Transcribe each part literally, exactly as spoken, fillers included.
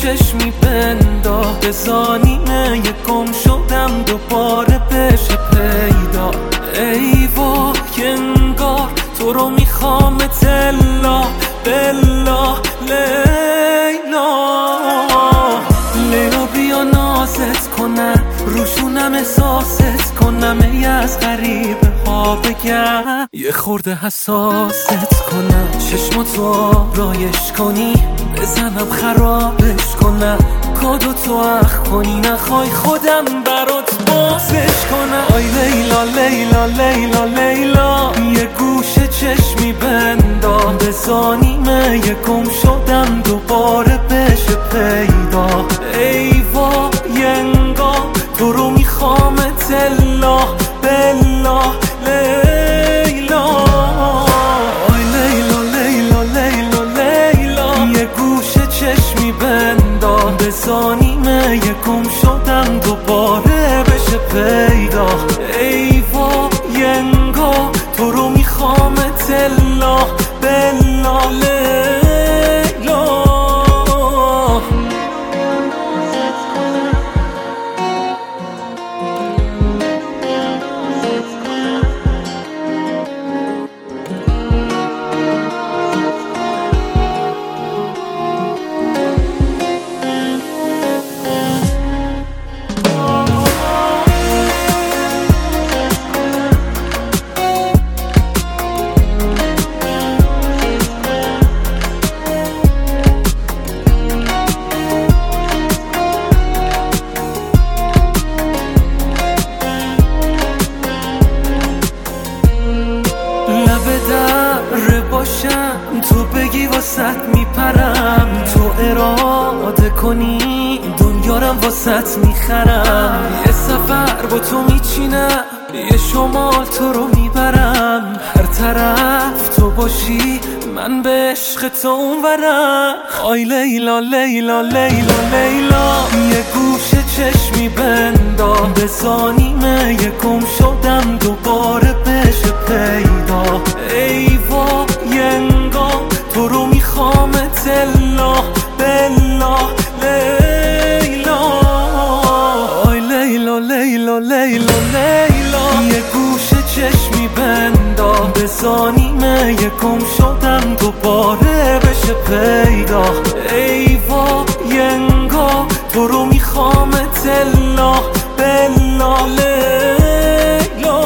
چشمی بندا بزانیمه یه گم شدم دوباره بشه پیدا. ای وای انگار تو رو میخوام تلا بلا لیلا. لیلا بیا نازت کنم روشونم احساست کنم ای از غریبه ها بگم یه خورده حساست کنم چشماتو آرایش کنی بزنم خرابش کنم کادو تو اخ کنی نخوای خودم برات بازش کنم. آی لیلا لیلا لیلا لیلا یه گوشه چشمی بندام بزانیمه یه گم شدم دوباره بشه پیدا. ای وای انگار تو رو میخوام تلا بلا لیلا. آی لیلا لیلا لیلا لیلا یه گوشه چشمی بندام بزانیمه یه گم شدم دوباره بشه پیدا. ای وای انگار تو رو میخوام تلا بلا لیلا. باشم تو بگی واسط میپرم تو اراده کنی دنیارم واسط میخرم. یه سفر با تو میچینم یه شمال تو رو میبرم هر طرف تو باشی من به عشق تو اونورم. آی لیلا لیلا لیلا لیلا یه گوشه چشمی بندام بزانیمه یه گم شدم دوباره بشه پیدا. ای وای انگار تو رو میخوام تلا بلا لیلا. آی لیلا لیلا لیلا لیلا یه گوشه چشمی بندام بزانیمه یه گم شدم دوباره بشه پیدا. ای وای انگار تو رو میخوام تلا بلا لیلا.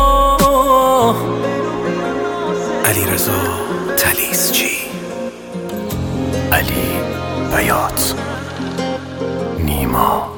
علیرضا طلیسچی، علی بیات، نیما.